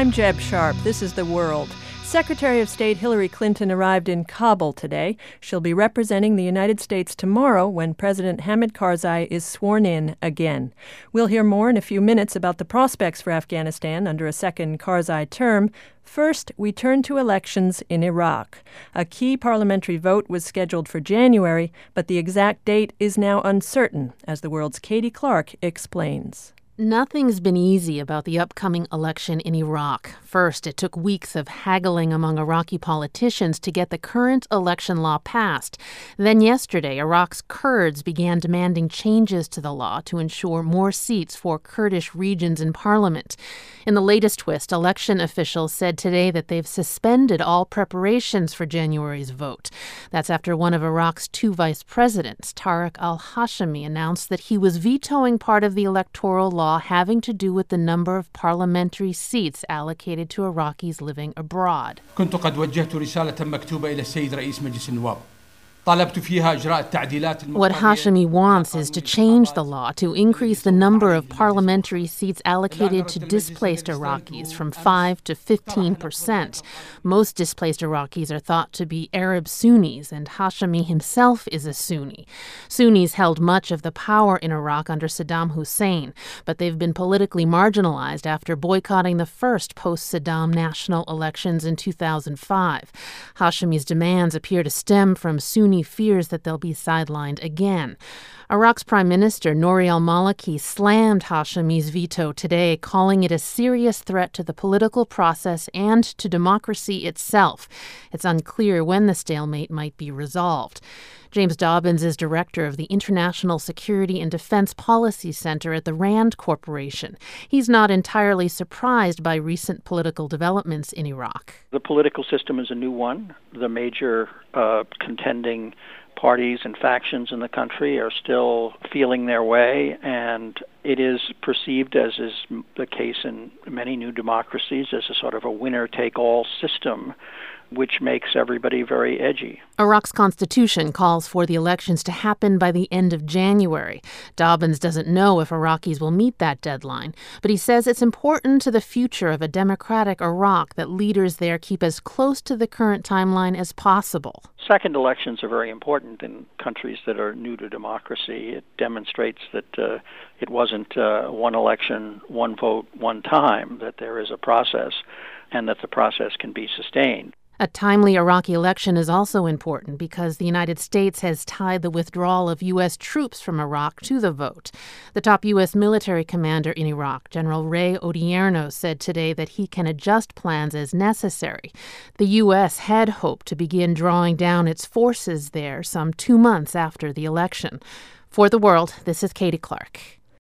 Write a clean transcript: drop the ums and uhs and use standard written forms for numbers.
I'm Jeb Sharp. This is The World. Secretary of State Hillary Clinton arrived in Kabul today. She'll be representing the United States tomorrow when President Hamid Karzai is sworn in again. We'll hear more in a few minutes about the prospects for Afghanistan under a second Karzai term. First, we turn to elections in Iraq. A key parliamentary vote was scheduled for January, but the exact date is now uncertain, as The World's Katie Clark explains. Nothing's been easy about the upcoming election in Iraq. First, it took weeks of haggling among Iraqi politicians to get the current election law passed. Then yesterday, Iraq's Kurds began demanding changes to the law to ensure more seats for Kurdish regions in parliament. In the latest twist, election officials said today that they've suspended all preparations for January's vote. That's after one of Iraq's two vice presidents, Tariq al-Hashimi, announced that he was vetoing part of the electoral law having to do with the number of parliamentary seats allocated to Iraqis living abroad. كنت قد وجهت رسالة مكتوبة إلى السيد رئيس مجلس النواب. What Hashimi wants is to change the law to increase the number of parliamentary seats allocated to displaced Iraqis from 5 to 15%. Most displaced Iraqis are thought to be Arab Sunnis, and Hashimi himself is a Sunni. Sunnis held much of the power in Iraq under Saddam Hussein, but they've been politically marginalized after boycotting the first post-Saddam national elections in 2005. Hashimi's demands appear to stem from Sunni fears that they'll be sidelined again. Iraq's Prime Minister Nouri al-Maliki slammed Hashimi's veto today, calling it a serious threat to the political process and to democracy itself. It's unclear when the stalemate might be resolved. James Dobbins is director of the International Security and Defense Policy Center at the RAND Corporation. He's not entirely surprised by recent political developments in Iraq. The political system is a new one. The major contending parties and factions in the country are still feeling their way, and it is perceived, as is the case in many new democracies, as a sort of a winner-take-all system, which makes everybody very edgy. Iraq's constitution calls for the elections to happen by the end of January. Dobbins doesn't know if Iraqis will meet that deadline, but he says it's important to the future of a democratic Iraq that leaders there keep as close to the current timeline as possible. Second elections are very important in countries that are new to democracy. It demonstrates that it wasn't one election, one vote, one time, that there is a process and that the process can be sustained. A timely Iraqi election is also important because the United States has tied the withdrawal of U.S. troops from Iraq to the vote. The top U.S. military commander in Iraq, General Ray Odierno, said today that he can adjust plans as necessary. The U.S. had hoped to begin drawing down its forces there some 2 months after the election. For The World, this is Katie Clark.